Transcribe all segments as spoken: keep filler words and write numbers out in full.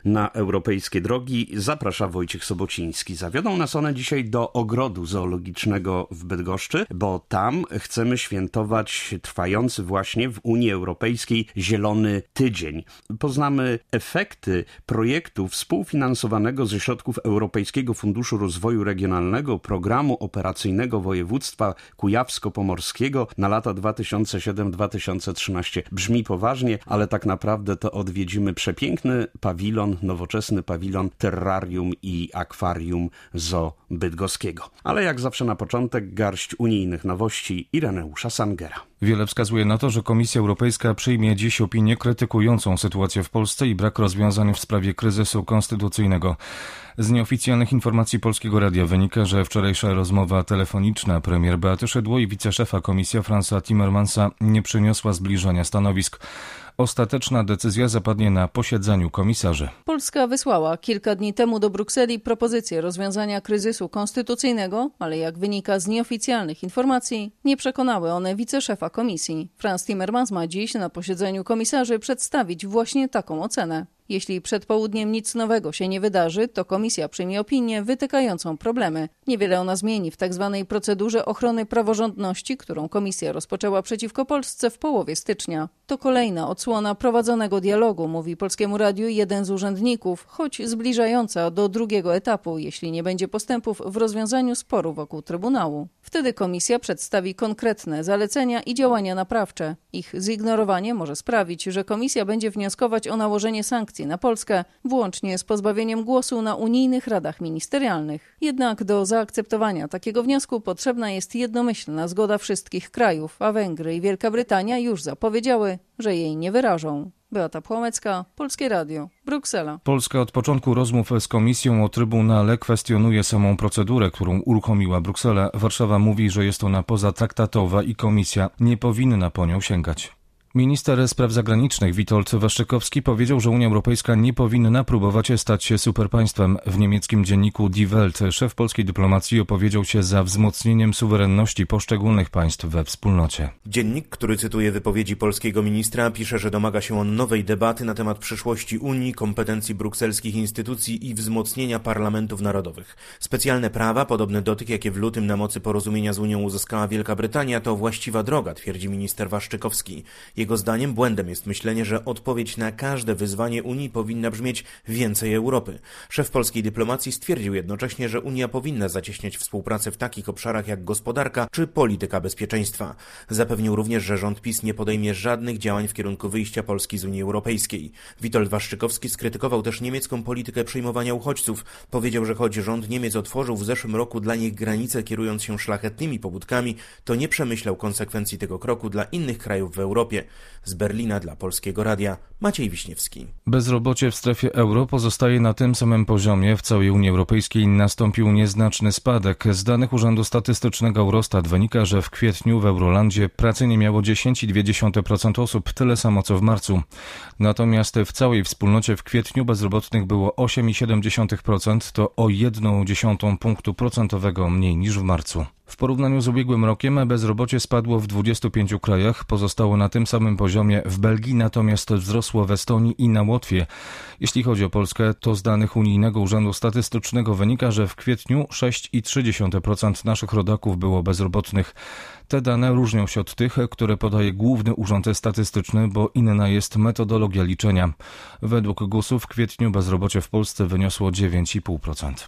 Na europejskie drogi zaprasza Wojciech Sobociński. Zawiodą nas one dzisiaj do ogrodu zoologicznego w Bydgoszczy, bo tam chcemy świętować trwający właśnie w Unii Europejskiej Zielony Tydzień. Poznamy efekty projektu współfinansowanego ze środków Europejskiego Funduszu Rozwoju Regionalnego Programu Operacyjnego Województwa Kujawsko-Pomorskiego na lata dwa tysiące siódmy do dwa tysiące trzynastego. Brzmi poważnie, ale tak naprawdę to odwiedzimy przepiękny pawilon, nowoczesny pawilon Terrarium i Akwarium Zoo Bydgoskiego. Ale jak zawsze na początek garść unijnych nowości Ireneusza Sangera. Wiele wskazuje na to, że Komisja Europejska przyjmie dziś opinię krytykującą sytuację w Polsce i brak rozwiązań w sprawie kryzysu konstytucyjnego. Z nieoficjalnych informacji Polskiego Radia wynika, że wczorajsza rozmowa telefoniczna premier Beaty Szydło i wiceszefa Komisji Fransa Timmermansa nie przyniosła zbliżenia stanowisk. Ostateczna decyzja zapadnie na posiedzeniu komisarzy. Polska wysłała kilka dni temu do Brukseli propozycję rozwiązania kryzysu konstytucyjnego, ale jak wynika z nieoficjalnych informacji, nie przekonały one wiceszefa komisji. Frans Timmermans ma dziś na posiedzeniu komisarzy przedstawić właśnie taką ocenę. Jeśli przed południem nic nowego się nie wydarzy, to komisja przyjmie opinię wytykającą problemy. Niewiele ona zmieni w tzw. procedurze ochrony praworządności, którą komisja rozpoczęła przeciwko Polsce w połowie stycznia. To kolejna odsłona prowadzonego dialogu, mówi Polskiemu Radiu jeden z urzędników, choć zbliżająca do drugiego etapu, jeśli nie będzie postępów w rozwiązaniu sporu wokół Trybunału. Wtedy komisja przedstawi konkretne zalecenia i działania naprawcze. Ich zignorowanie może sprawić, że komisja będzie wnioskować o nałożenie sankcji na Polskę, włącznie z pozbawieniem głosu na unijnych radach ministerialnych. Jednak do zaakceptowania takiego wniosku potrzebna jest jednomyślna zgoda wszystkich krajów, a Węgry i Wielka Brytania już zapowiedziały, że jej nie wyrażą. Beata Płomecka, Polskie Radio, Bruksela. Polska od początku rozmów z Komisją o Trybunale kwestionuje samą procedurę, którą uruchomiła Bruksela. Warszawa mówi, że jest ona pozatraktatowa i Komisja nie powinna po nią sięgać. Minister spraw zagranicznych Witold Waszczykowski powiedział, że Unia Europejska nie powinna próbować stać się superpaństwem. W niemieckim dzienniku Die Welt szef polskiej dyplomacji opowiedział się za wzmocnieniem suwerenności poszczególnych państw we wspólnocie. Dziennik, który cytuje wypowiedzi polskiego ministra, pisze, że domaga się on nowej debaty na temat przyszłości Unii, kompetencji brukselskich instytucji i wzmocnienia parlamentów narodowych. Specjalne prawa, podobne do tych, jakie w lutym na mocy porozumienia z Unią uzyskała Wielka Brytania, to właściwa droga, twierdzi minister Waszczykowski. Jego zdaniem błędem jest myślenie, że odpowiedź na każde wyzwanie Unii powinna brzmieć więcej Europy. Szef polskiej dyplomacji stwierdził jednocześnie, że Unia powinna zacieśniać współpracę w takich obszarach jak gospodarka czy polityka bezpieczeństwa. Zapewnił również, że rząd PiS nie podejmie żadnych działań w kierunku wyjścia Polski z Unii Europejskiej. Witold Waszczykowski skrytykował też niemiecką politykę przyjmowania uchodźców. Powiedział, że choć rząd Niemiec otworzył w zeszłym roku dla nich granice, kierując się szlachetnymi pobudkami, to nie przemyślał konsekwencji tego kroku dla innych krajów w Europie. Z Berlina dla Polskiego Radia Maciej Wiśniewski. Bezrobocie w strefie euro pozostaje na tym samym poziomie. W całej Unii Europejskiej nastąpił nieznaczny spadek. Z danych Urzędu Statystycznego Eurostat wynika, że w kwietniu w Eurolandzie pracy nie miało dziesięć przecinek dwa procent osób, tyle samo co w marcu. Natomiast w całej wspólnocie w kwietniu bezrobotnych było osiem przecinek siedem procent, to o jeden dziesiąty punktu procentowego mniej niż w marcu. W porównaniu z ubiegłym rokiem bezrobocie spadło w dwudziestu pięciu krajach, pozostało na tym samym poziomie w Belgii, natomiast wzrosło w Estonii i na Łotwie. Jeśli chodzi o Polskę, to z danych Unijnego Urzędu Statystycznego wynika, że w kwietniu sześć przecinek trzy procent naszych rodaków było bezrobotnych. Te dane różnią się od tych, które podaje Główny Urząd Statystyczny, bo inna jest metodologia liczenia. Według gusu w kwietniu bezrobocie w Polsce wyniosło dziewięć przecinek pięć procent.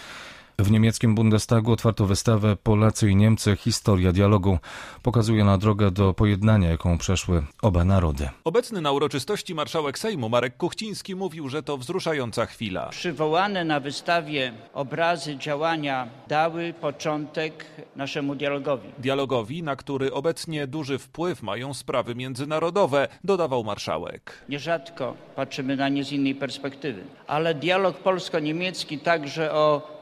W niemieckim Bundestagu otwarto wystawę Polacy i Niemcy – historia dialogu. Pokazuje na drogę do pojednania, jaką przeszły oba narody. Obecny na uroczystości marszałek Sejmu Marek Kuchciński mówił, że to wzruszająca chwila. Przywołane na wystawie obrazy działania dały początek naszemu dialogowi. Dialogowi, na który obecnie duży wpływ mają sprawy międzynarodowe, dodawał marszałek. Nierzadko patrzymy na nie z innej perspektywy, ale dialog polsko-niemiecki także o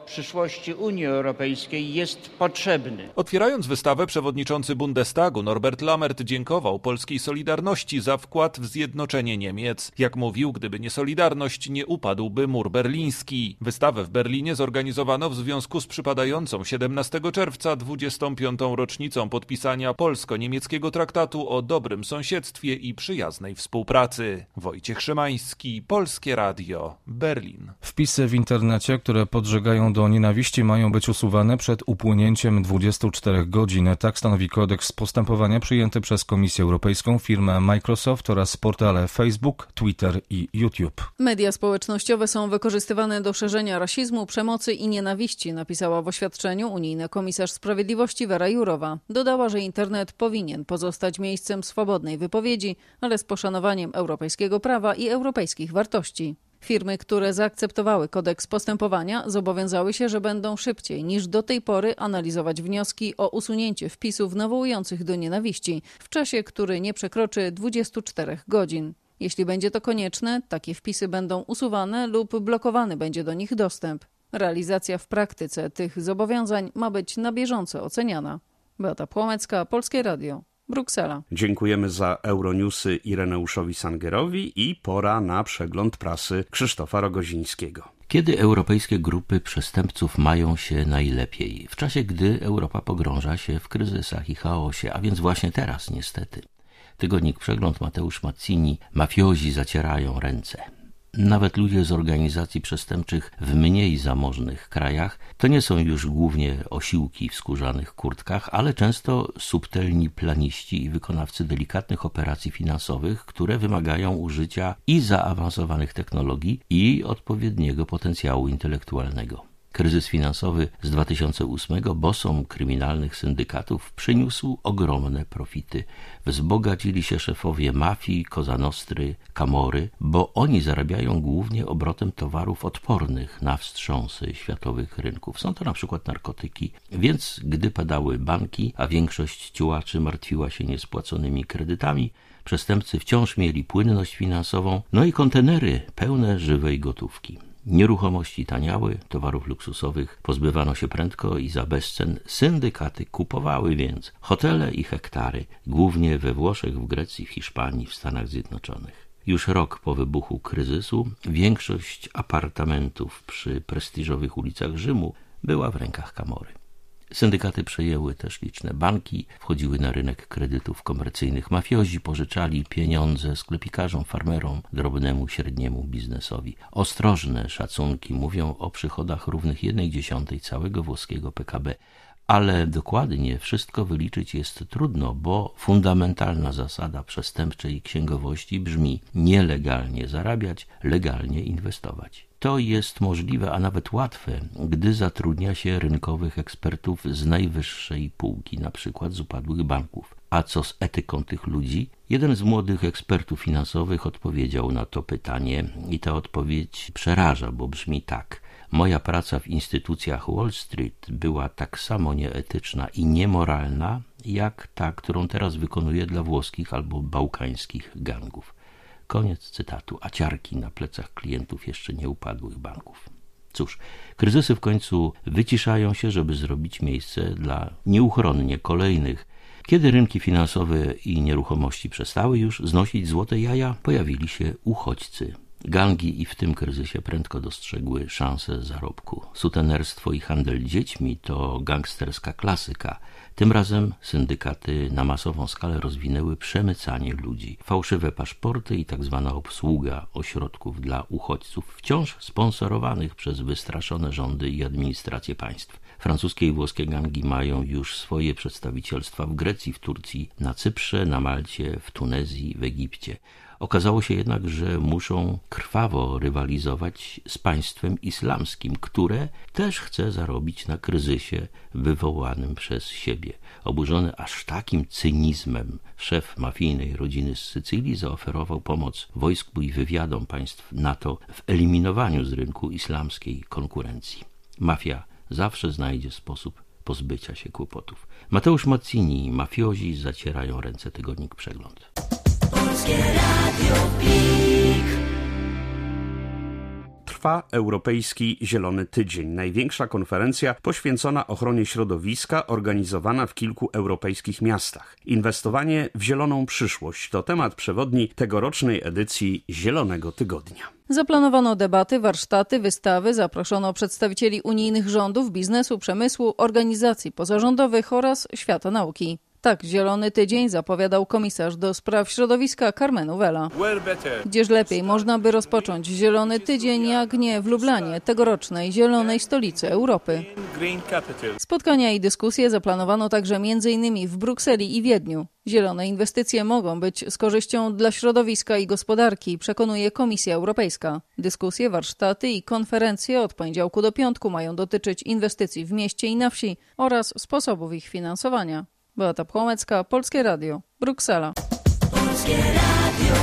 przyszłości Unii Europejskiej jest potrzebny. Otwierając wystawę, przewodniczący Bundestagu Norbert Lammert dziękował polskiej Solidarności za wkład w zjednoczenie Niemiec. Jak mówił, gdyby nie Solidarność, nie upadłby mur berliński. Wystawę w Berlinie zorganizowano w związku z przypadającą siedemnastego czerwca dwudziestą piątą rocznicą podpisania polsko-niemieckiego traktatu o dobrym sąsiedztwie i przyjaznej współpracy. Wojciech Szymański, Polskie Radio, Berlin. Wpisy w internecie, które podżegają do nienawiści, mają być usuwane przed upłynięciem dwudziestu czterech godzin. Tak stanowi kodeks postępowania przyjęty przez Komisję Europejską, firmę Microsoft oraz portale Facebook, Twitter i YouTube. Media społecznościowe są wykorzystywane do szerzenia rasizmu, przemocy i nienawiści, napisała w oświadczeniu unijna komisarz sprawiedliwości Vera Jourová. Dodała, że internet powinien pozostać miejscem swobodnej wypowiedzi, ale z poszanowaniem europejskiego prawa i europejskich wartości. Firmy, które zaakceptowały kodeks postępowania, zobowiązały się, że będą szybciej niż do tej pory analizować wnioski o usunięcie wpisów nawołujących do nienawiści w czasie, który nie przekroczy dwudziestu czterech godzin. Jeśli będzie to konieczne, takie wpisy będą usuwane lub blokowany będzie do nich dostęp. Realizacja w praktyce tych zobowiązań ma być na bieżąco oceniana. Beata Płomecka, Polskie Radio, Bruksela. Dziękujemy za Euronewsy Ireneuszowi Sangerowi i pora na przegląd prasy Krzysztofa Rogozińskiego. Kiedy europejskie grupy przestępców mają się najlepiej? W czasie, gdy Europa pogrąża się w kryzysach i chaosie, a więc właśnie teraz niestety. Tygodnik Przegląd, Mateusz Mazzini, mafiozi zacierają ręce. Nawet ludzie z organizacji przestępczych w mniej zamożnych krajach to nie są już głównie osiłki w skórzanych kurtkach, ale często subtelni planiści i wykonawcy delikatnych operacji finansowych, które wymagają użycia i zaawansowanych technologii, i odpowiedniego potencjału intelektualnego. Kryzys finansowy z dwa tysiące ósmego bosom kryminalnych syndykatów przyniósł ogromne profity. Wzbogacili się szefowie mafii, Cosa Nostry, Camory, bo oni zarabiają głównie obrotem towarów odpornych na wstrząsy światowych rynków. Są to na przykład narkotyki. Więc gdy padały banki, a większość ciułaczy martwiła się niespłaconymi kredytami, przestępcy wciąż mieli płynność finansową, no i kontenery pełne żywej gotówki. Nieruchomości taniały, towarów luksusowych pozbywano się prędko i za bezcen. Syndykaty kupowały więc hotele i hektary, głównie we Włoszech, w Grecji, w Hiszpanii, w Stanach Zjednoczonych. Już rok po wybuchu kryzysu większość apartamentów przy prestiżowych ulicach Rzymu była w rękach Camory. Syndykaty przejęły też liczne banki, wchodziły na rynek kredytów komercyjnych. Mafiozi pożyczali pieniądze sklepikarzom, farmerom, drobnemu, średniemu biznesowi. Ostrożne szacunki mówią o przychodach równych jednej dziesiątej całego włoskiego P K B. Ale dokładnie wszystko wyliczyć jest trudno, bo fundamentalna zasada przestępczej księgowości brzmi: nielegalnie zarabiać, legalnie inwestować. To jest możliwe, a nawet łatwe, gdy zatrudnia się rynkowych ekspertów z najwyższej półki, na przykład z upadłych banków. A co z etyką tych ludzi? Jeden z młodych ekspertów finansowych odpowiedział na to pytanie i ta odpowiedź przeraża, bo brzmi tak: moja praca w instytucjach Wall Street była tak samo nieetyczna i niemoralna, jak ta, którą teraz wykonuję dla włoskich albo bałkańskich gangów. Koniec cytatu, a ciarki na plecach klientów jeszcze nie upadłych banków. Cóż, kryzysy w końcu wyciszają się, żeby zrobić miejsce dla nieuchronnie kolejnych. Kiedy rynki finansowe i nieruchomości przestały już znosić złote jaja, pojawili się uchodźcy. Gangi i w tym kryzysie prędko dostrzegły szansę zarobku. Sutenerstwo i handel dziećmi to gangsterska klasyka. Tym razem syndykaty na masową skalę rozwinęły przemycanie ludzi. Fałszywe paszporty i tak zwana obsługa ośrodków dla uchodźców, wciąż sponsorowanych przez wystraszone rządy i administracje państw. Francuskie i włoskie gangi mają już swoje przedstawicielstwa w Grecji, w Turcji, na Cyprze, na Malcie, w Tunezji, w Egipcie. Okazało się jednak, że muszą krwawo rywalizować z państwem islamskim, które też chce zarobić na kryzysie wywołanym przez siebie. Oburzony aż takim cynizmem, szef mafijnej rodziny z Sycylii zaoferował pomoc wojsku i wywiadom państw NATO w eliminowaniu z rynku islamskiej konkurencji. Mafia zawsze znajdzie sposób pozbycia się kłopotów. Mateusz Mazzini, mafiozi zacierają ręce, tygodnik Przegląd. Trwa trwa Europejski Zielony Tydzień. Największa konferencja poświęcona ochronie środowiska, organizowana w kilku europejskich miastach. Inwestowanie w zieloną przyszłość to temat przewodni tegorocznej edycji Zielonego Tygodnia. Zaplanowano debaty, warsztaty, wystawy, zaproszono przedstawicieli unijnych rządów, biznesu, przemysłu, organizacji pozarządowych oraz świata nauki. Tak Zielony Tydzień zapowiadał komisarz do spraw środowiska Karmenu Vella. Gdzież lepiej można by rozpocząć Zielony Tydzień, jak nie w Lublanie, tegorocznej zielonej stolicy Europy. Spotkania i dyskusje zaplanowano także między innymi w Brukseli i Wiedniu. Zielone inwestycje mogą być z korzyścią dla środowiska i gospodarki, przekonuje Komisja Europejska. Dyskusje, warsztaty i konferencje od poniedziałku do piątku mają dotyczyć inwestycji w mieście i na wsi oraz sposobów ich finansowania. Beata Pchomecka, Polskie Radio, Bruksela. Polskie Radio.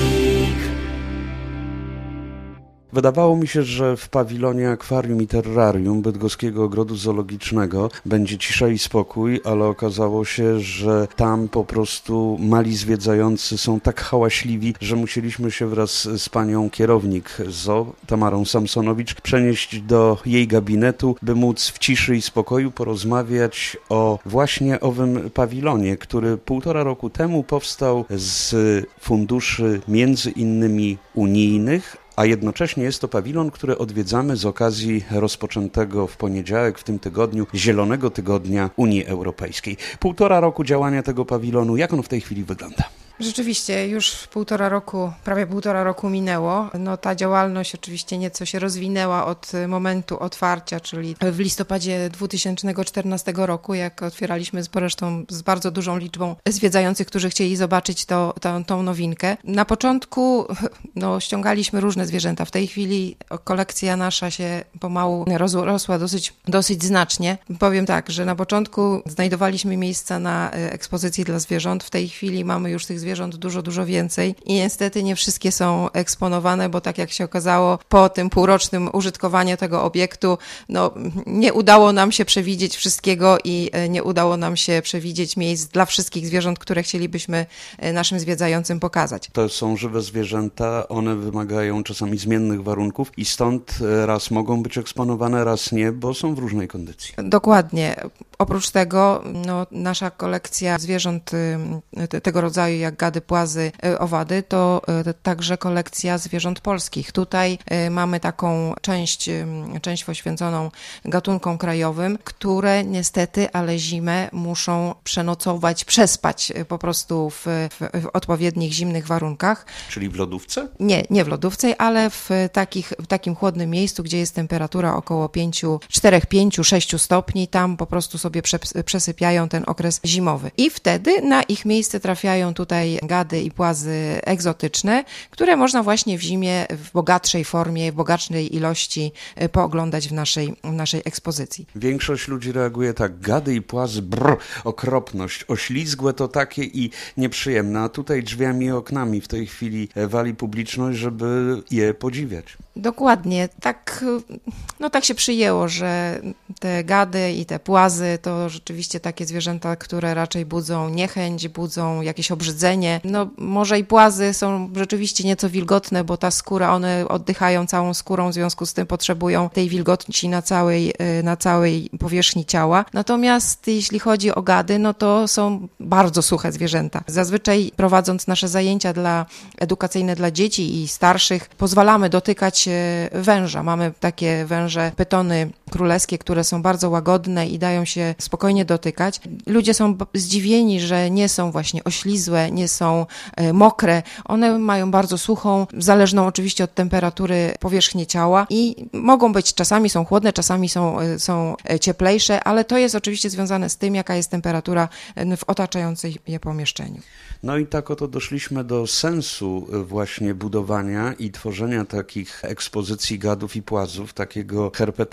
Wydawało mi się, że w pawilonie akwarium i terrarium Bydgoskiego Ogrodu Zoologicznego będzie cisza i spokój, ale okazało się, że tam po prostu mali zwiedzający są tak hałaśliwi, że musieliśmy się wraz z panią kierownik zoo, Tamarą Samsonowicz, przenieść do jej gabinetu, by móc w ciszy i spokoju porozmawiać o właśnie owym pawilonie, który półtora roku temu powstał z funduszy między innymi unijnych, a jednocześnie jest to pawilon, który odwiedzamy z okazji rozpoczętego w poniedziałek w tym tygodniu Zielonego Tygodnia Unii Europejskiej. Półtora roku działania tego pawilonu, jak on w tej chwili wygląda? Rzeczywiście już półtora roku, prawie półtora roku minęło. No ta działalność oczywiście nieco się rozwinęła od momentu otwarcia, czyli w listopadzie dwa tysiące czternastego roku, jak otwieraliśmy zresztą z bardzo dużą liczbą zwiedzających, którzy chcieli zobaczyć to, to, tą nowinkę. Na początku no, ściągaliśmy różne zwierzęta. W tej chwili kolekcja nasza się pomału rozrosła dosyć, dosyć znacznie. Powiem tak, że na początku znajdowaliśmy miejsca na ekspozycji dla zwierząt. W tej chwili mamy już tych zwierząt zwierząt dużo, dużo więcej i niestety nie wszystkie są eksponowane, bo tak jak się okazało, po tym półrocznym użytkowaniu tego obiektu, no nie udało nam się przewidzieć wszystkiego i nie udało nam się przewidzieć miejsc dla wszystkich zwierząt, które chcielibyśmy naszym zwiedzającym pokazać. To są żywe zwierzęta, one wymagają czasami zmiennych warunków i stąd raz mogą być eksponowane, raz nie, bo są w różnej kondycji. Dokładnie. Oprócz tego no, nasza kolekcja zwierząt tego rodzaju jak gady, płazy, owady to także kolekcja zwierząt polskich. Tutaj mamy taką część, część poświęconą gatunkom krajowym, które niestety, ale zimę muszą przenocować, przespać po prostu w, w, w odpowiednich zimnych warunkach. Czyli w lodówce? Nie, nie w lodówce, ale w, takich, w takim chłodnym miejscu, gdzie jest temperatura około cztery, pięć, sześć stopni, tam po prostu sobie przesypiają ten okres zimowy. I wtedy na ich miejsce trafiają tutaj gady i płazy egzotyczne, które można właśnie w zimie w bogatszej formie, w bogatszej ilości pooglądać w naszej, w naszej ekspozycji. Większość ludzi reaguje tak, gady i płazy, brr, okropność, oślizgłe to takie i nieprzyjemne, a tutaj drzwiami i oknami w tej chwili wali publiczność, żeby je podziwiać. Dokładnie, tak, no tak się przyjęło, że te gady i te płazy to rzeczywiście takie zwierzęta, które raczej budzą niechęć, budzą jakieś obrzydzenie. No może i płazy są rzeczywiście nieco wilgotne, bo ta skóra, one oddychają całą skórą, w związku z tym potrzebują tej wilgoci na całej, na całej powierzchni ciała. Natomiast jeśli chodzi o gady, no to są bardzo suche zwierzęta. Zazwyczaj prowadząc nasze zajęcia dla, edukacyjne dla dzieci i starszych, pozwalamy dotykać węża. Mamy takie węże, pytony królewskie, które są bardzo łagodne i dają się spokojnie dotykać. Ludzie są zdziwieni, że nie są właśnie oślizłe, nie są mokre. One mają bardzo suchą, zależną oczywiście od temperatury powierzchnię ciała i mogą być, czasami są chłodne, czasami są, są cieplejsze, ale to jest oczywiście związane z tym, jaka jest temperatura w otaczającej je pomieszczeniu. No i tak oto doszliśmy do sensu właśnie budowania i tworzenia takich ekspozycji gadów i płazów, takiego herpetarium.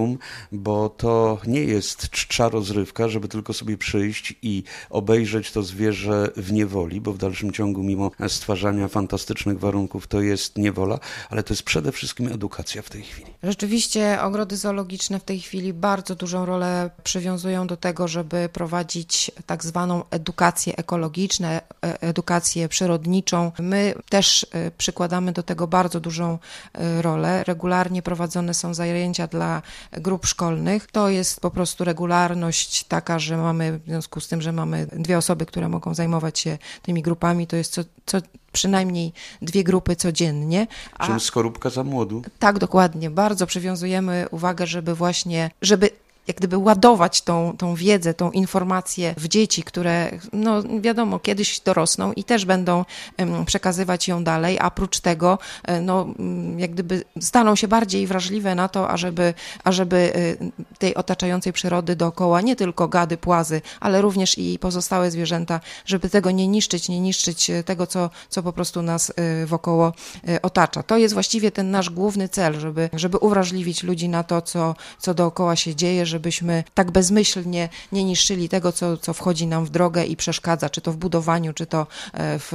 planetarium, bo to nie jest czcza rozrywka, żeby tylko sobie przyjść i obejrzeć to zwierzę w niewoli, bo w dalszym ciągu mimo stwarzania fantastycznych warunków to jest niewola, ale to jest przede wszystkim edukacja w tej chwili. Rzeczywiście ogrody zoologiczne w tej chwili bardzo dużą rolę przywiązują do tego, żeby prowadzić tak zwaną edukację ekologiczną, edukację przyrodniczą. My też przykładamy do tego bardzo dużą rolę. Regularnie prowadzone są zajęcia dla grup szkolnych. To jest po prostu regularność taka, że mamy, w związku z tym, że mamy dwie osoby, które mogą zajmować się tymi grupami, to jest co, co przynajmniej dwie grupy codziennie. A czym skorupka za młodu? Tak, dokładnie. Bardzo przywiązujemy uwagę, żeby właśnie, żeby jak gdyby ładować tą, tą wiedzę, tą informację w dzieci, które, no wiadomo, kiedyś dorosną i też będą um, przekazywać ją dalej, a oprócz tego, no jak gdyby staną się bardziej wrażliwe na to, ażeby, ażeby tej otaczającej przyrody dookoła, nie tylko gady, płazy, ale również i pozostałe zwierzęta, żeby tego nie niszczyć, nie niszczyć tego, co, co po prostu nas wokoło otacza. To jest właściwie ten nasz główny cel, żeby, żeby uwrażliwić ludzi na to, co, co dookoła się dzieje, żebyśmy tak bezmyślnie nie niszczyli tego, co, co wchodzi nam w drogę i przeszkadza, czy to w budowaniu, czy to w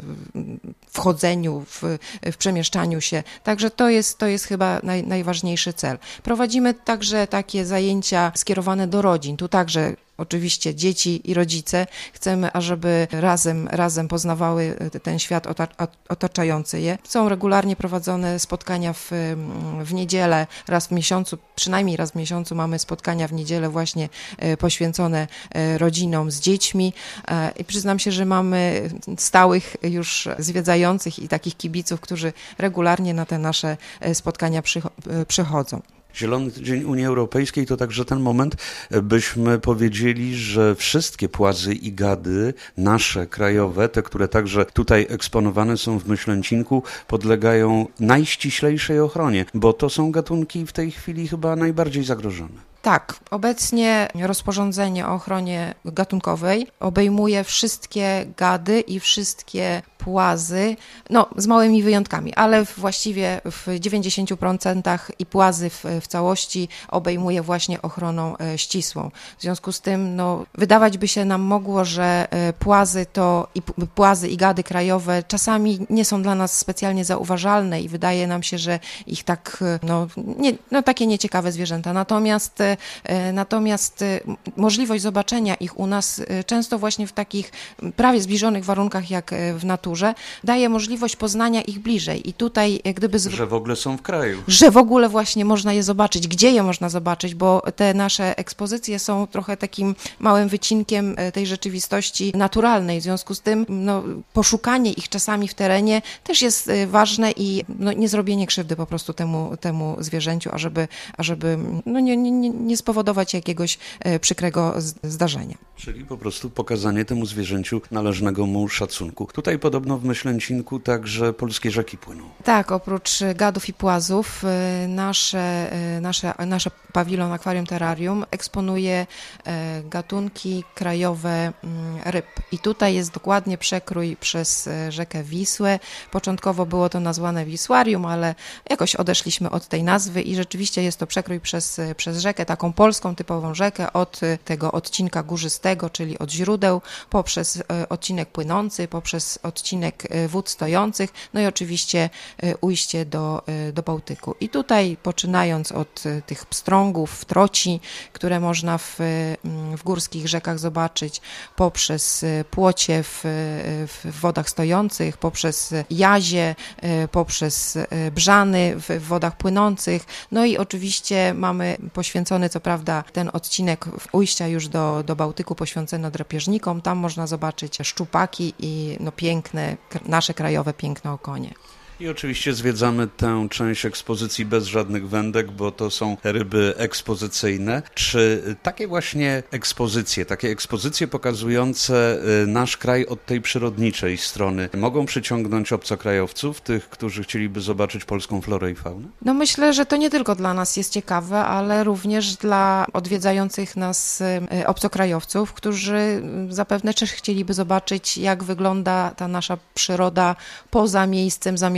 wchodzeniu, w, w przemieszczaniu się. Także to jest, to jest chyba naj, najważniejszy cel. Prowadzimy także takie zajęcia skierowane do rodzin. Tu także oczywiście dzieci i rodzice. Chcemy, ażeby razem, razem poznawały ten świat otaczający je. Są regularnie prowadzone spotkania w, w niedzielę, raz w miesiącu, przynajmniej raz w miesiącu mamy spotkania w niedzielę właśnie poświęcone rodzinom z dziećmi i przyznam się, że mamy stałych już zwiedzających i takich kibiców, którzy regularnie na te nasze spotkania przychodzą. Zielony Tydzień Unii Europejskiej to także ten moment, byśmy powiedzieli, że wszystkie płazy i gady, nasze, krajowe, te, które także tutaj eksponowane są w Myślęcinku, podlegają najściślejszej ochronie, bo to są gatunki w tej chwili chyba najbardziej zagrożone. Tak, obecnie rozporządzenie o ochronie gatunkowej obejmuje wszystkie gady i wszystkie płazy, no z małymi wyjątkami, ale właściwie w dziewięćdziesięciu procentach i płazy w, w całości obejmuje właśnie ochroną e, ścisłą. W związku z tym, no, wydawać by się nam mogło, że e, płazy to i płazy i gady krajowe czasami nie są dla nas specjalnie zauważalne i wydaje nam się, że ich tak, no, nie, no takie nieciekawe zwierzęta. Natomiast e, natomiast e, możliwość zobaczenia ich u nas e, często właśnie w takich prawie zbliżonych warunkach jak w naturze daje możliwość poznania ich bliżej i tutaj jak gdyby... Z... Że w ogóle są w kraju. Że w ogóle właśnie można je zobaczyć, gdzie je można zobaczyć, bo te nasze ekspozycje są trochę takim małym wycinkiem tej rzeczywistości naturalnej, w związku z tym no, poszukanie ich czasami w terenie też jest ważne i no, nie zrobienie krzywdy po prostu temu, temu zwierzęciu, ażeby, ażeby no, nie, nie, nie spowodować jakiegoś przykrego zdarzenia. Czyli po prostu pokazanie temu zwierzęciu należnego mu szacunku. Tutaj podobno w Myślęcinku także polskie rzeki płyną. Tak, oprócz gadów i płazów nasze, nasze, nasze pawilon Akwarium Terrarium eksponuje gatunki krajowe ryb. I tutaj jest dokładnie przekrój przez rzekę Wisłę. Początkowo było to nazwane Wisłarium, ale jakoś odeszliśmy od tej nazwy i rzeczywiście jest to przekrój przez, przez rzekę, taką polską typową rzekę od tego odcinka górzystego, czyli od źródeł, poprzez odcinek płynący, poprzez odcinek wód stojących, no i oczywiście ujście do, do Bałtyku. I tutaj poczynając od tych pstrągów, troci, które można w, w górskich rzekach zobaczyć, poprzez płocie w, w wodach stojących, poprzez jazie, poprzez brzany w wodach płynących, no i oczywiście mamy poświęcony, co prawda, ten odcinek ujścia już do, do Bałtyku poświęcony drapieżnikom, tam można zobaczyć szczupaki i no, piękne, nasze krajowe pięknookonie. I oczywiście zwiedzamy tę część ekspozycji bez żadnych wędek, bo to są ryby ekspozycyjne. Czy takie właśnie ekspozycje, takie ekspozycje pokazujące nasz kraj od tej przyrodniczej strony mogą przyciągnąć obcokrajowców, tych, którzy chcieliby zobaczyć polską florę i faunę? No myślę, że to nie tylko dla nas jest ciekawe, ale również dla odwiedzających nas obcokrajowców, którzy zapewne też chcieliby zobaczyć, jak wygląda ta nasza przyroda poza miejscem zamieszkania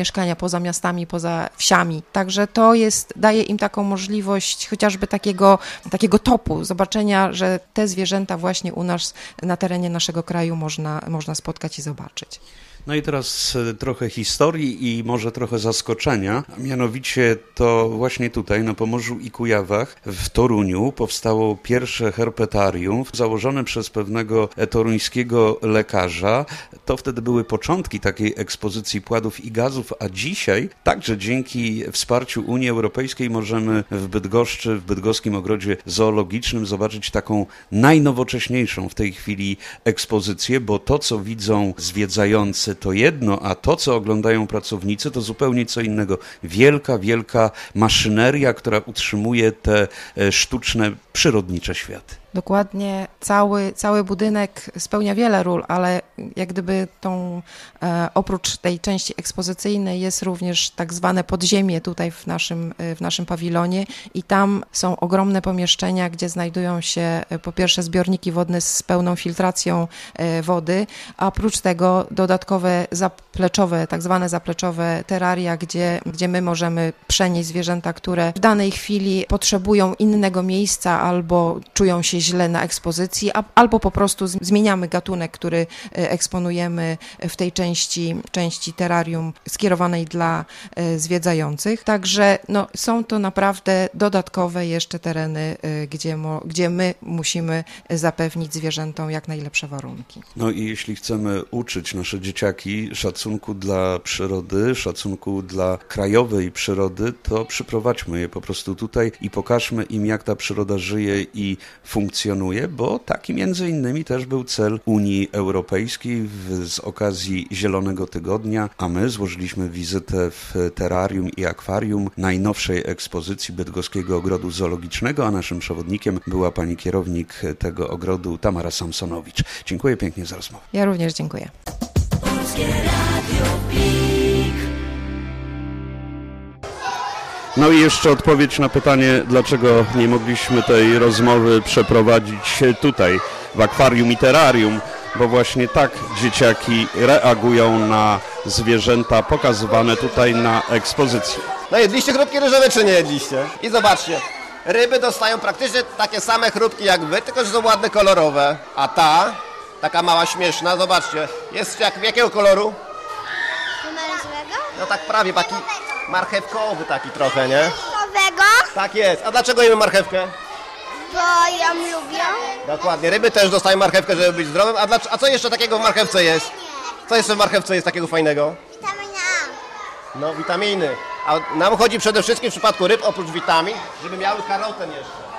mieszkania poza miastami, poza wsiami. Także to jest, daje im taką możliwość chociażby takiego, takiego topu, zobaczenia, że te zwierzęta właśnie u nas na terenie naszego kraju można, można spotkać i zobaczyć. No i teraz trochę historii i może trochę zaskoczenia. Mianowicie to właśnie tutaj na Pomorzu i Kujawach w Toruniu powstało pierwsze herpetarium założone przez pewnego toruńskiego lekarza. To wtedy były początki takiej ekspozycji pładów i gazów, a dzisiaj także dzięki wsparciu Unii Europejskiej możemy w Bydgoszczy, w Bydgoskim Ogrodzie Zoologicznym zobaczyć taką najnowocześniejszą w tej chwili ekspozycję, bo to, co widzą zwiedzający, to jedno, a to, co oglądają pracownicy, to zupełnie co innego. Wielka, wielka maszyneria, która utrzymuje te sztuczne, przyrodnicze światy. Dokładnie, cały, cały budynek spełnia wiele ról, ale jak gdyby tą, e, oprócz tej części ekspozycyjnej jest również tak zwane podziemie tutaj w naszym, w naszym pawilonie i tam są ogromne pomieszczenia, gdzie znajdują się po pierwsze zbiorniki wodne z pełną filtracją e, wody, a oprócz tego dodatkowe zapleczowe, tak zwane zapleczowe teraria, gdzie, gdzie my możemy przenieść zwierzęta, które w danej chwili potrzebują innego miejsca albo czują się źle na ekspozycji, a, albo po prostu zmieniamy gatunek, który eksponujemy w tej części, części terrarium skierowanej dla zwiedzających. Także no, są to naprawdę dodatkowe jeszcze tereny, gdzie, mo, gdzie my musimy zapewnić zwierzętom jak najlepsze warunki. No i jeśli chcemy uczyć nasze dzieciaki szacunku dla przyrody, szacunku dla krajowej przyrody, to przyprowadźmy je po prostu tutaj i pokażmy im, jak ta przyroda żyje i funkcjonuje, bo taki między innymi też był cel Unii Europejskiej w, z okazji Zielonego Tygodnia, a my złożyliśmy wizytę w terrarium i akwarium najnowszej ekspozycji Bydgoskiego Ogrodu Zoologicznego, a naszym przewodnikiem była pani kierownik tego ogrodu Tamara Samsonowicz. Dziękuję pięknie za rozmowę. Ja również dziękuję. No i jeszcze odpowiedź na pytanie, dlaczego nie mogliśmy tej rozmowy przeprowadzić tutaj, w akwarium i terrarium, bo właśnie tak dzieciaki reagują na zwierzęta pokazywane tutaj na ekspozycji. No jedliście chrupki ryżowe, czy nie jedliście? I zobaczcie, ryby dostają praktycznie takie same chrupki jak wy, tylko że są ładne, kolorowe. A ta, taka mała, śmieszna, zobaczcie, jest jak, jakiego koloru? Pomarańczowego? No tak prawie, taki marchewkowy taki trochę, nie? Marchewkowego? Tak jest. A dlaczego jemy marchewkę? Bo ją lubią. Dokładnie, ryby też dostają marchewkę, żeby być zdrowym. A, dla, a co jeszcze takiego w marchewce jest? Co jeszcze w marchewce jest takiego fajnego? Witamina A. No, witaminy. A nam chodzi przede wszystkim w przypadku ryb, oprócz witamin, żeby miały karoten jeszcze.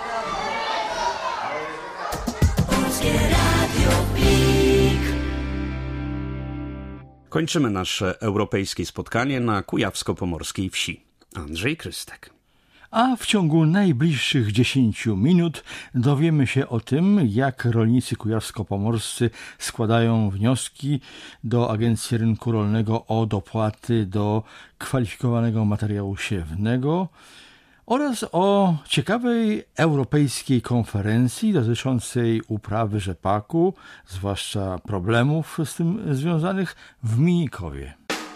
Kończymy nasze europejskie spotkanie na kujawsko-pomorskiej wsi. Andrzej Krystek. A w ciągu najbliższych dziesięciu minut dowiemy się o tym, jak rolnicy kujawsko-pomorscy składają wnioski do Agencji Rynku Rolnego o dopłaty do kwalifikowanego materiału siewnego oraz o ciekawej europejskiej konferencji dotyczącej uprawy rzepaku, zwłaszcza problemów z tym związanych, w Minikowie.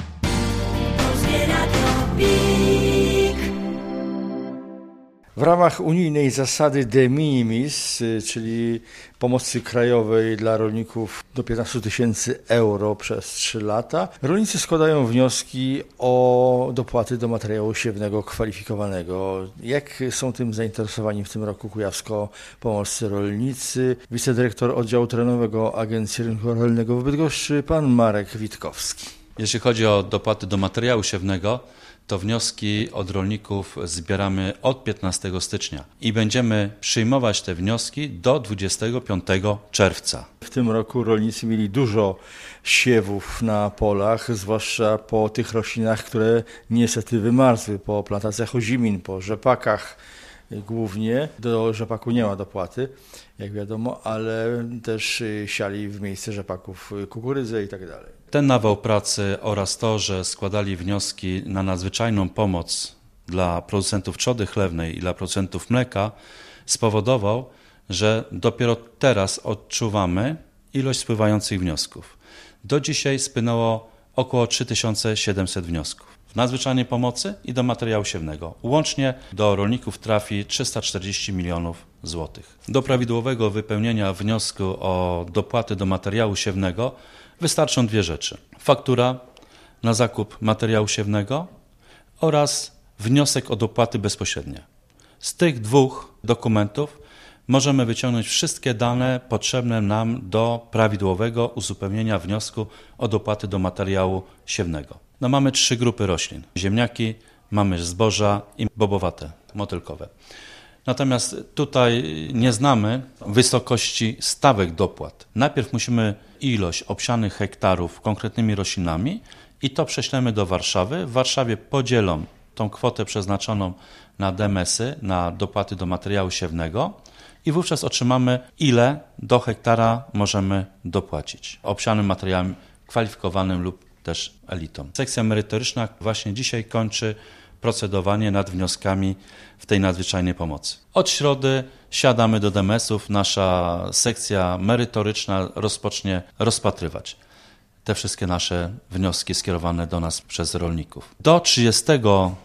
W ramach unijnej zasady de minimis, czyli pomocy krajowej dla rolników do piętnaście tysięcy euro przez trzy lata, rolnicy składają wnioski o dopłaty do materiału siewnego kwalifikowanego. Jak są tym zainteresowani w tym roku kujawsko-pomorscy rolnicy? Wicedyrektor oddziału terenowego Agencji Rynku Rolnego w Bydgoszczy, pan Marek Witkowski. Jeśli chodzi o dopłaty do materiału siewnego, to wnioski od rolników zbieramy od piętnastego stycznia i będziemy przyjmować te wnioski do dwudziestego piątego czerwca. W tym roku rolnicy mieli dużo siewów na polach, zwłaszcza po tych roślinach, które niestety wymarzły, po plantacjach ozimin, po rzepakach głównie. Do rzepaku nie ma dopłaty, jak wiadomo, ale też siali w miejsce rzepaków kukurydzę i tak dalej. Ten nawał pracy oraz to, że składali wnioski na nadzwyczajną pomoc dla producentów trzody chlewnej i dla producentów mleka spowodował, że dopiero teraz odczuwamy ilość spływających wniosków. Do dzisiaj spłynęło około trzy tysiące siedemset wniosków. nadzwyczajnej pomocy i do materiału siewnego. Łącznie do rolników trafi trzysta czterdzieści milionów złotych. Do prawidłowego wypełnienia wniosku o dopłaty do materiału siewnego wystarczą dwie rzeczy. Faktura na zakup materiału siewnego oraz wniosek o dopłaty bezpośrednie. Z tych dwóch dokumentów możemy wyciągnąć wszystkie dane potrzebne nam do prawidłowego uzupełnienia wniosku o dopłaty do materiału siewnego. No, mamy trzy grupy roślin. Ziemniaki, mamy zboża i bobowate, motylkowe. Natomiast tutaj nie znamy wysokości stawek dopłat. Najpierw musimy ilość obsianych hektarów konkretnymi roślinami i to prześlemy do Warszawy. W Warszawie podzielą tą kwotę przeznaczoną na D M S-y, na dopłaty do materiału siewnego i wówczas otrzymamy, ile do hektara możemy dopłacić obsianym materiałem kwalifikowanym lub też elitą. Sekcja merytoryczna właśnie dzisiaj kończy procedowanie nad wnioskami w tej nadzwyczajnej pomocy. Od środy siadamy do D M S-ów, nasza sekcja merytoryczna rozpocznie rozpatrywać te wszystkie nasze wnioski skierowane do nas przez rolników. Do trzydziestego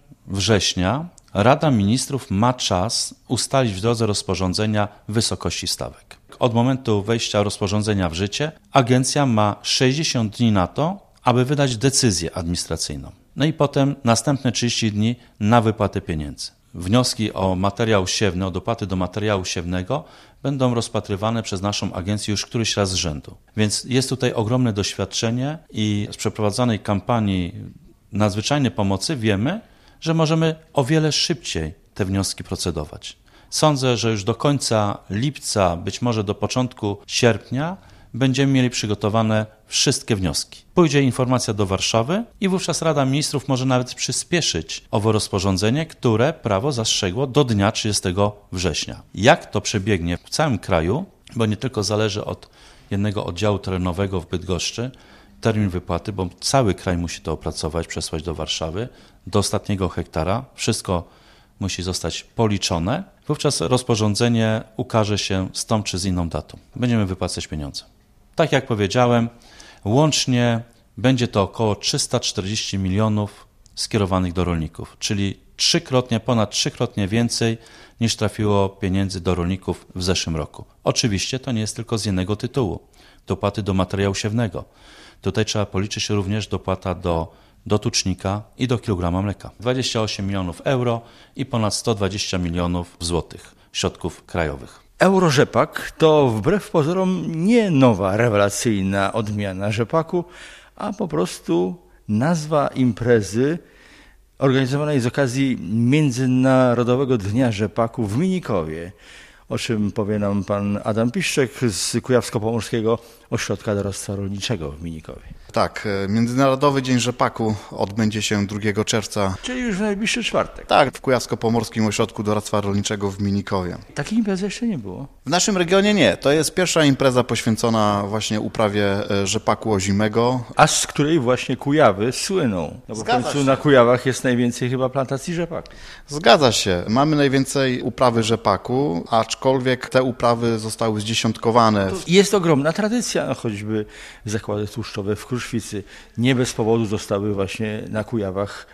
września Rada Ministrów ma czas ustalić w drodze rozporządzenia wysokości stawek. Od momentu wejścia rozporządzenia w życie agencja ma sześćdziesiąt dni na to, aby wydać decyzję administracyjną. No i potem następne trzydzieści dni na wypłatę pieniędzy. Wnioski o materiał siewny, o dopłaty do materiału siewnego będą rozpatrywane przez naszą agencję już któryś raz z rzędu. Więc jest tutaj ogromne doświadczenie i z przeprowadzonej kampanii nadzwyczajnej pomocy wiemy, że możemy o wiele szybciej te wnioski procedować. Sądzę, że już do końca lipca, być może do początku sierpnia będziemy mieli przygotowane wszystkie wnioski. Pójdzie informacja do Warszawy i wówczas Rada Ministrów może nawet przyspieszyć owo rozporządzenie, które prawo zastrzegło do dnia trzydziestego września. Jak to przebiegnie w całym kraju, bo nie tylko zależy od jednego oddziału terenowego w Bydgoszczy, termin wypłaty, bo cały kraj musi to opracować, przesłać do Warszawy, do ostatniego hektara. Wszystko musi zostać policzone. Wówczas rozporządzenie ukaże się z tą czy z inną datą. Będziemy wypłacać pieniądze. Tak jak powiedziałem, łącznie będzie to około trzysta czterdzieści milionów skierowanych do rolników, czyli trzykrotnie, ponad trzykrotnie więcej niż trafiło pieniędzy do rolników w zeszłym roku. Oczywiście to nie jest tylko z jednego tytułu. Dopłaty do materiału siewnego. Tutaj trzeba policzyć również dopłata do, do tucznika i do kilograma mleka. dwadzieścia osiem milionów euro i ponad sto dwadzieścia milionów złotych środków krajowych. Eurorzepak to wbrew pozorom nie nowa, rewelacyjna odmiana rzepaku, a po prostu nazwa imprezy organizowanej z okazji Międzynarodowego Dnia Rzepaku w Minikowie, o czym powie nam pan Adam Piszczek z Kujawsko-Pomorskiego Ośrodka Doradztwa Rolniczego w Minikowie. Tak, Międzynarodowy Dzień Rzepaku odbędzie się drugiego czerwca. Czyli już w najbliższy czwartek. Tak, w Kujawsko-Pomorskim Ośrodku Doradztwa Rolniczego w Minikowie. Takiej imprezy jeszcze nie było? W naszym regionie nie. To jest pierwsza impreza poświęcona właśnie uprawie rzepaku ozimego. A z której właśnie Kujawy słyną. No bo w końcu na Kujawach jest najwięcej chyba plantacji rzepaku. Zgadza się. Mamy najwięcej uprawy rzepaku, aczkolwiek te uprawy zostały zdziesiątkowane. Jest ogromna tradycja, no choćby zakłady tłuszczowe w Kruszwicy nie bez powodu zostały właśnie na Kujawach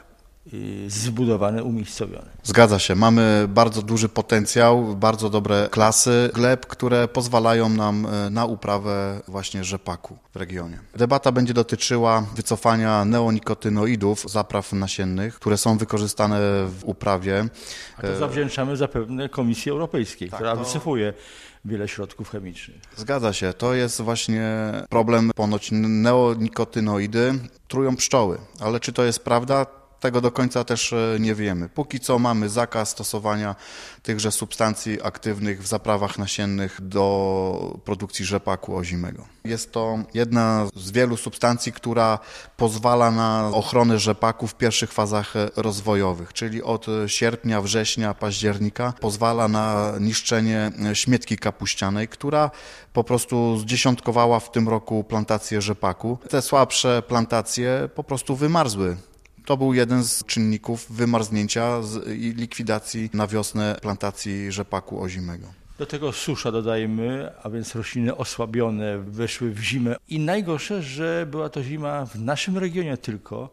zbudowane, umiejscowione. Zgadza się. Mamy bardzo duży potencjał, bardzo dobre klasy gleb, które pozwalają nam na uprawę właśnie rzepaku w regionie. Debata będzie dotyczyła wycofania neonikotynoidów z zapraw nasiennych, które są wykorzystane w uprawie. A to zawdzięczamy zapewne Komisji Europejskiej, tak, która to... wycofuje wiele środków chemicznych. Zgadza się. To jest właśnie problem. Ponoć neonikotynoidy trują pszczoły. Ale czy to jest prawda? Tego do końca też nie wiemy. Póki co mamy zakaz stosowania tychże substancji aktywnych w zaprawach nasiennych do produkcji rzepaku ozimego. Jest to jedna z wielu substancji, która pozwala na ochronę rzepaku w pierwszych fazach rozwojowych, czyli od sierpnia, września, października pozwala na niszczenie śmietki kapuścianej, która po prostu zdziesiątkowała w tym roku plantację rzepaku. Te słabsze plantacje po prostu wymarzły. To był jeden z czynników wymarznięcia i likwidacji na wiosnę plantacji rzepaku ozimego. Do tego susza dodajmy, a więc rośliny osłabione weszły w zimę. I najgorsze, że była to zima w naszym regionie tylko,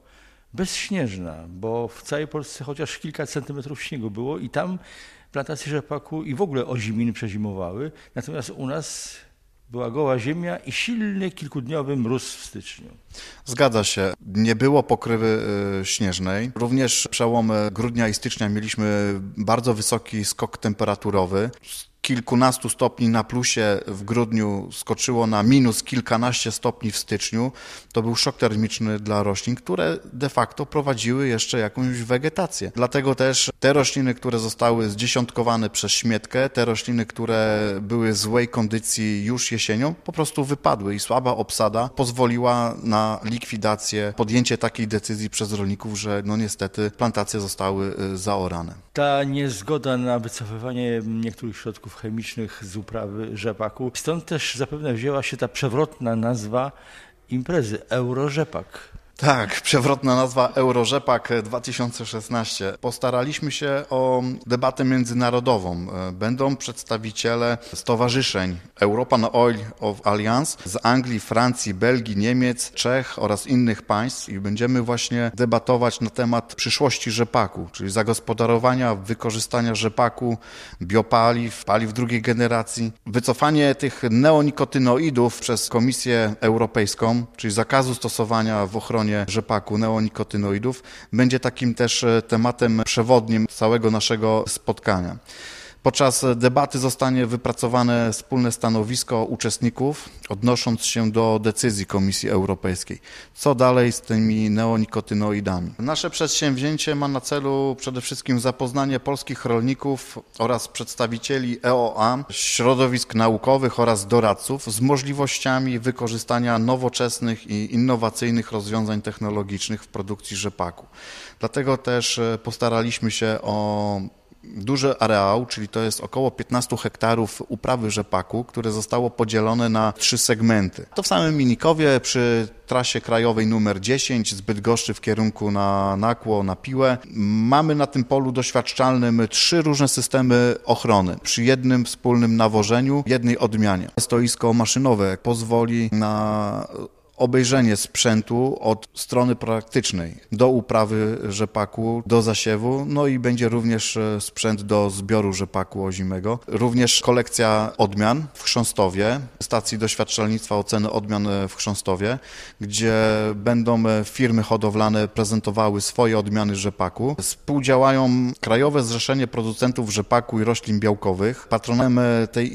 bezśnieżna, bo w całej Polsce chociaż kilka centymetrów śniegu było i tam plantacje rzepaku i w ogóle oziminy przezimowały, natomiast u nas była goła ziemia i silny kilkudniowy mróz w styczniu. Zgadza się. Nie było pokrywy y, śnieżnej. Również przełom grudnia i stycznia mieliśmy bardzo wysoki skok temperaturowy. Kilkunastu stopni na plusie w grudniu skoczyło na minus kilkanaście stopni w styczniu. To był szok termiczny dla roślin, które de facto prowadziły jeszcze jakąś wegetację. Dlatego też te rośliny, które zostały zdziesiątkowane przez śmietkę, te rośliny, które były w złej kondycji już jesienią, po prostu wypadły i słaba obsada pozwoliła na likwidację, podjęcie takiej decyzji przez rolników, że no niestety plantacje zostały zaorane. Ta niezgoda na wycofywanie niektórych środków chemicznych z uprawy rzepaku, stąd też zapewne wzięła się ta przewrotna nazwa imprezy Eurorzepak. Tak, przewrotna nazwa Eurorzepak dwa tysiące szesnaście. Postaraliśmy się o debatę międzynarodową. Będą przedstawiciele stowarzyszeń European Oil of Alliance z Anglii, Francji, Belgii, Niemiec, Czech oraz innych państw i będziemy właśnie debatować na temat przyszłości rzepaku, czyli zagospodarowania, wykorzystania rzepaku, biopaliw, paliw drugiej generacji, wycofanie tych neonikotynoidów przez Komisję Europejską, czyli zakazu stosowania w ochronie rzepaku neonikotynoidów, będzie takim też tematem przewodnim całego naszego spotkania. Podczas debaty zostanie wypracowane wspólne stanowisko uczestników, odnosząc się do decyzji Komisji Europejskiej. Co dalej z tymi neonikotynoidami? Nasze przedsięwzięcie ma na celu przede wszystkim zapoznanie polskich rolników oraz przedstawicieli E O A, środowisk naukowych oraz doradców z możliwościami wykorzystania nowoczesnych i innowacyjnych rozwiązań technologicznych w produkcji rzepaku. Dlatego też postaraliśmy się o duży areał, czyli to jest około piętnaście hektarów uprawy rzepaku, które zostało podzielone na trzy segmenty. To w samym Minikowie przy trasie krajowej numer dziesięć z Bydgoszczy w kierunku na Nakło, na Piłę. Mamy na tym polu doświadczalnym trzy różne systemy ochrony. Przy jednym wspólnym nawożeniu, jednej odmianie. Stoisko maszynowe pozwoli na obejrzenie sprzętu od strony praktycznej do uprawy rzepaku, do zasiewu, no i będzie również sprzęt do zbioru rzepaku ozimego. Również kolekcja odmian w Chrząstowie, stacji doświadczalnictwa oceny odmian w Chrząstowie, gdzie będą firmy hodowlane prezentowały swoje odmiany rzepaku. Współdziałają Krajowe Zrzeszenie Producentów Rzepaku i Roślin Białkowych. Patronem tej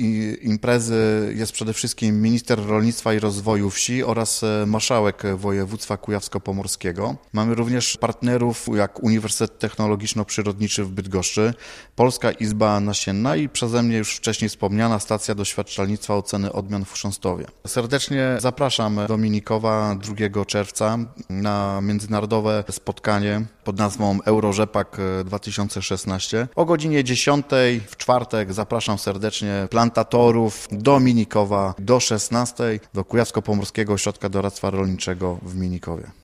imprezy jest przede wszystkim minister rolnictwa i rozwoju wsi oraz marszałek województwa kujawsko-pomorskiego. Mamy również partnerów jak Uniwersytet Technologiczno-Przyrodniczy w Bydgoszczy, Polska Izba Nasienna i przeze mnie już wcześniej wspomniana stacja doświadczalnictwa oceny odmian w Chrząstowie. Serdecznie zapraszam do Minikowa drugiego czerwca na międzynarodowe spotkanie pod nazwą Eurorzepak dwa tysiące szesnaście. O godzinie dziesiątej w czwartek zapraszam serdecznie plantatorów do Minikowa do szesnastej, do Kujawsko-Pomorskiego Ośrodka Doradztwa Rolniczego w Minikowie.